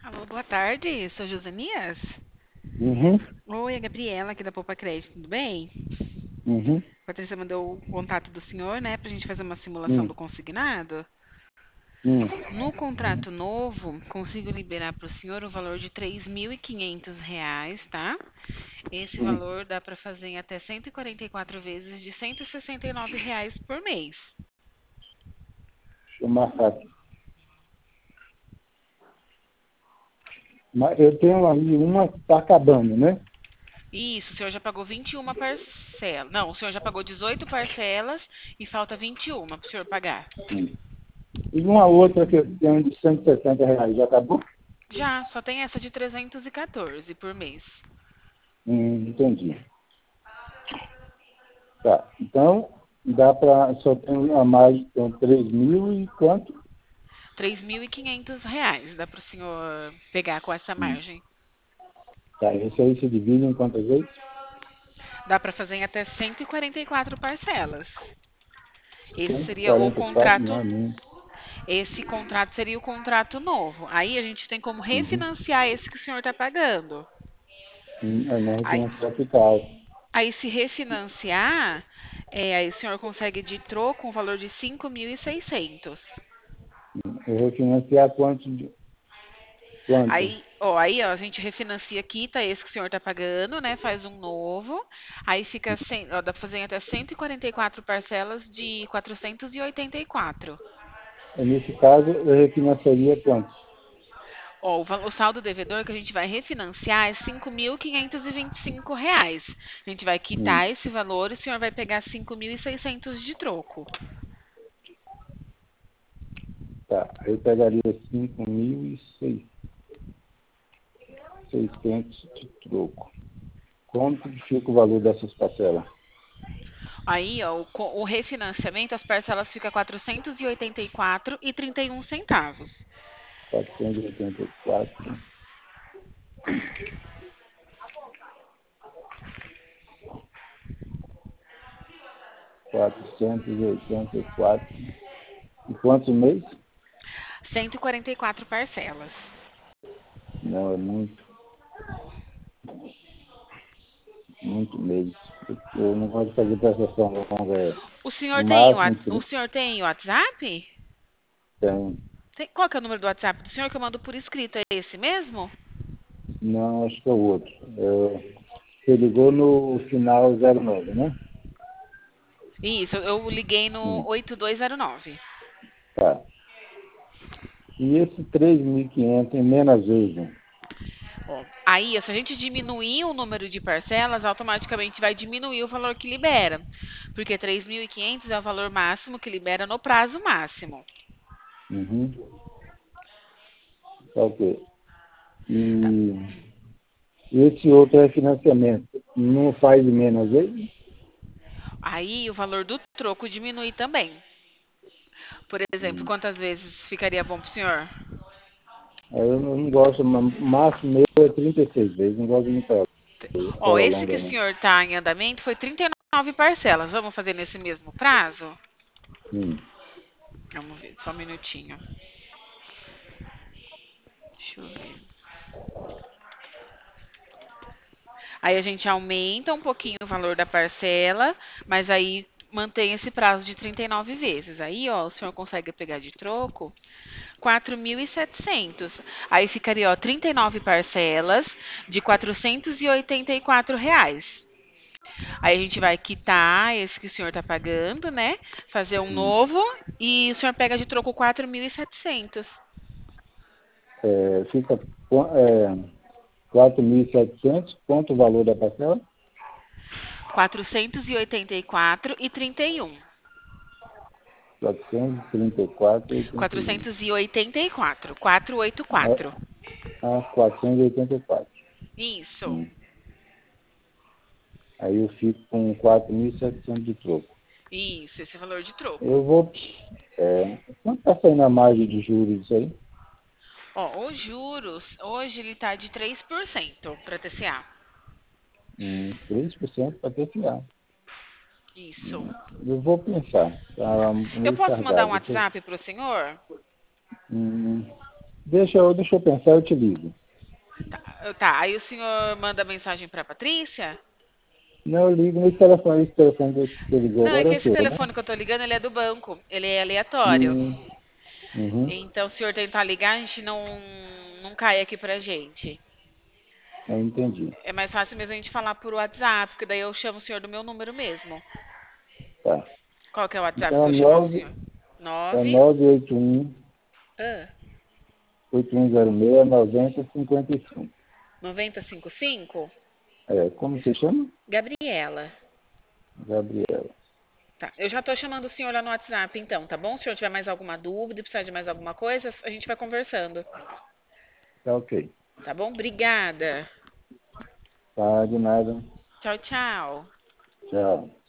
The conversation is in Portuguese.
Alô, boa tarde, sou Josanias. Uhum, Oi, a Gabriela aqui da Poupa Crédito, tudo bem? uhum, A Patrícia mandou o contato do senhor, né, pra gente fazer uma simulação do hum, consignado. hum, No contrato novo, consigo liberar para o senhor o valor de R$ 3.500, tá? Esse hum. valor dá para fazer em até 144 vezes de R$ 169 por mês. Deixa eu marcar aqui. Mas eu tenho ali uma que está acabando, né? Isso, o senhor já pagou 21 parcelas. Não, o senhor já pagou 18 parcelas e falta 21 para o senhor pagar. Hum. E uma outra que eu tenho de R$ 160, já acabou? Já, só tem essa de 314 por mês. Entendi. Tá. Então, dá para. Só tem a mais, tem 3 mil e quanto? R$ 3.500 dá para o senhor pegar com essa Hum. margem. Tá, esse aí se divide em quantas vezes? Dá para fazer em até 144 parcelas. Esse seria o 144 não contrato. é muito. Esse contrato seria o contrato novo. Aí a gente tem como Uhum. refinanciar esse que o senhor está pagando. É não Aí, refinanciar fica alto. aí se refinanciar, aí o senhor consegue de troco um valor de 5.600. Eu refinanciar quanto? Quanto? Aí, ó, a gente refinancia, quita esse que o senhor está pagando, né? Faz um novo. Aí fica, ó, dá para fazer em até 144 parcelas de 484. Nesse caso, eu refinanciaria quanto? Ó, o saldo devedor que a gente vai refinanciar é R$ 5.525. A gente vai Hum. quitar esse valor e o senhor vai pegar 5.600 de troco. Tá, aí eu pegaria 5.600 de troco. Quanto que fica o valor dessas parcelas? Aí, ó, o refinanciamento, as parcelas ficam 484,31 centavos. 484, 484. E quantos meses? 144 parcelas. Não, é muito, muito meses. Eu não gosto de fazer prestação longa, O no senhor tem máximo o 30. senhor tem WhatsApp? Tem. Qual que é o número do WhatsApp do senhor que eu mando por escrito? É esse mesmo? Não, acho que é o outro. Você ligou no final 09, né? Isso, eu liguei no Hum, 8209. tá. E esse 3.500 em menos vezes, né? Ó, aí, se a gente diminuir o número de parcelas, automaticamente vai diminuir o valor que libera. Porque 3.500 é o valor máximo que libera no prazo máximo. Uhum. Tá, ok. Tá? E esse outro é financiamento. Não faz menos vezes? Aí o valor do troco diminui também. Por exemplo, Hum. quantas vezes ficaria bom para o senhor? Aí eu não gosto, mas o máximo meu é 36 vezes. Não gosto de muita Ó, coisa esse que longa, o não. senhor está em andamento foi 39 parcelas. Vamos fazer nesse mesmo prazo? Hum. Vamos ver, só um minutinho. Deixa eu ver. Aí a gente aumenta um pouquinho o valor da parcela, mas aí mantém esse prazo de 39 vezes. Aí, ó, o senhor consegue pegar de troco 4.700. Aí ficaria, ó, 39 parcelas de R$ 484. Aí a gente vai quitar esse que o senhor está pagando, né? Fazer um Hum. novo e o senhor pega de troco 4.700. Fica 4.700. Quanto o valor da parcela? 484,31. 434,81. 484. 484. A 484. Isso. Hum. Aí eu fico com 4.700 de troco. Isso, esse valor de troco. Eu vou. Quanto está saindo a margem de juros disso aí? Ó, os juros, hoje ele tá de 3% para TCA. 3% para TFA. Isso. Eu vou pensar. Tá Eu meio posso mandar um carregado. WhatsApp pro senhor? Hum, Deixa eu pensar, eu te ligo. Tá, aí o senhor manda mensagem para Patrícia? Não, eu ligo esse telefone que você ligou Não, é agora que é esse seu, né? telefone que eu tô ligando, ele é do banco, ele é aleatório. Hum, uhum, Então, se o senhor tentar ligar, a gente não cai aqui pra gente. eu entendi. É mais fácil mesmo a gente falar por WhatsApp, porque daí eu chamo o senhor do meu número mesmo. Tá. Qual que é o WhatsApp Então pra é eu chamar o senhor? é 9 981 ah, 8106 9055. 9055? Como você chama? Gabriela. Gabriela. Tá, eu já tô chamando o senhor lá no WhatsApp, então, tá bom? Se o senhor tiver mais alguma dúvida, precisar de mais alguma coisa, a gente vai conversando. Tá ok. Tá bom? Obrigada. Tá, de nada. Tchau, tchau. Tchau.